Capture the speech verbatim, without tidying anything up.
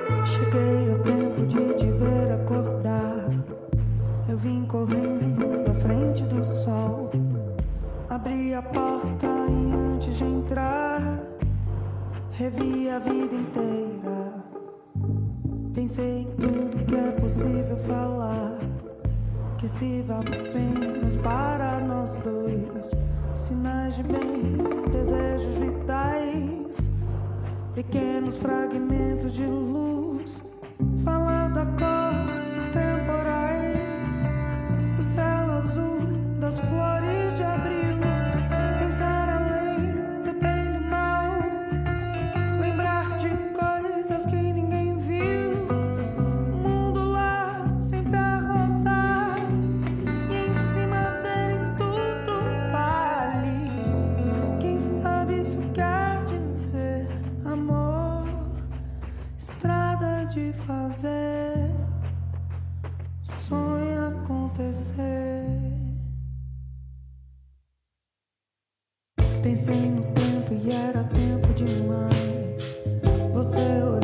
Cheguei a tempo de te ver acordar. Eu vim correndo à frente do sol. Abri a porta e antes de entrar, revi a vida inteira. Pensei em tudo que é possível falar, que sirva apenas para nós dois. Sinais de bem, desejos vitais, pequenos fragmentos de luz. Falar da cor dos temporais, do céu azul, das flores de abril. Pensar além do bem e do mal, lembrar de coisas que ninguém viu. O mundo lá sempre a rodar, e em cima dele tudo vale. Quem sabe isso quer dizer amor, estrada de fazer sonho acontecer. Pensei no tempo e era tempo demais. Você